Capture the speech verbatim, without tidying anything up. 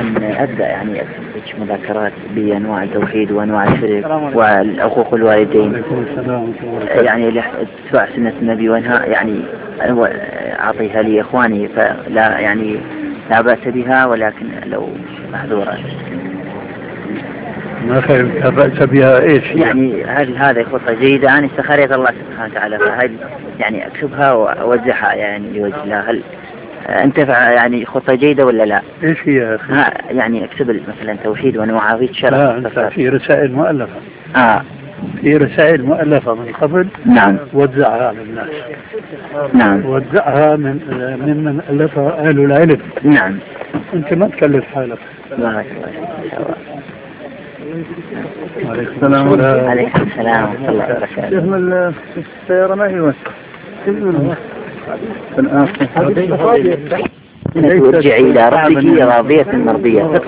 أن أبدأ يعني أكتب مذاكرات بأنواع التوحيد وأنواع الشرك وحقوق الوالدين يعني اتباع سنة النبي وأنها يعني أعطيها لإخواني فلا يعني لا بأس بها ولكن لو محظورة. ما فهمت بأس بها إيش يعني هل هذه خطة جيدة؟ أنا استخاريت الله سبحانه وتعالى فهل يعني أكتبها وأوزعها يعني لوجه الله هل انتفع يعني خطة جيدة ولا لا؟ ايش هي؟ يعني اكتب مثلا توحيد وانواع في شرح. لا انت في رسائل مؤلفة. اه في رسائل مؤلفة من قبل. نعم. وزعها على الناس. نعم. وزعها من ممن ألفها أهل العلم. نعم. انت ما تكلف حالك. بارك الله ان شاء الله. عليكم السلام. عليكم السلام ورحمة الله وبركاته. شيخنا السيارة ما هي وسط. ترجعي إلى ربك راضية مرضية.